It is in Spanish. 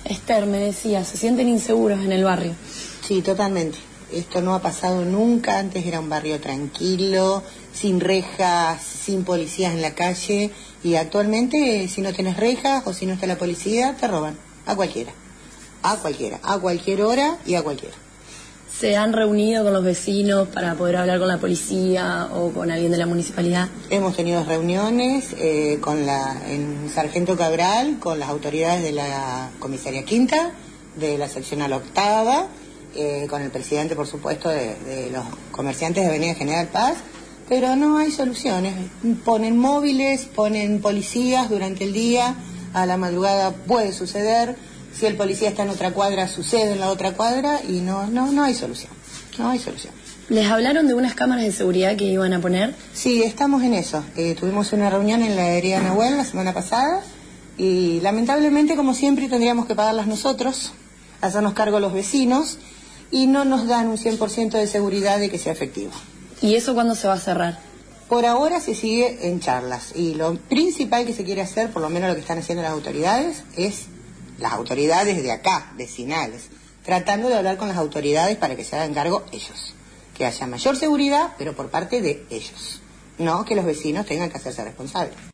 Esther, me decía, se sienten inseguros en el barrio. Sí, totalmente. Esto no ha pasado nunca. Antes era un barrio tranquilo, sin rejas, sin policías en la calle. Y actualmente, si no tenés rejas o si no está la policía, te roban. A cualquiera. A cualquiera. A cualquier hora y a cualquiera. ¿Se han reunido con los vecinos para poder hablar con la policía o con alguien de la municipalidad? Hemos tenido reuniones en Sargento Cabral con las autoridades de la comisaría quinta, de la seccional octava, con el presidente, por supuesto, de los comerciantes de Avenida General Paz, pero no hay soluciones. Ponen móviles, ponen policías durante el día, a la madrugada puede suceder. Si el policía está en otra cuadra, sucede en la otra cuadra y no hay solución. No hay solución. ¿Les hablaron de unas cámaras de seguridad que iban a poner? Sí, estamos en eso. Tuvimos una reunión en la heladería Nahuel la semana pasada y lamentablemente, como siempre, tendríamos que pagarlas nosotros, hacernos cargo los vecinos y no nos dan un 100% de seguridad de que sea efectivo. ¿Y eso cuándo se va a cerrar? Por ahora se sigue en charlas y lo principal que se quiere hacer, por lo menos lo que están haciendo las autoridades, es las autoridades de acá, vecinales, tratando de hablar con las autoridades para que se hagan cargo ellos. Que haya mayor seguridad, pero por parte de ellos. No que los vecinos tengan que hacerse responsables.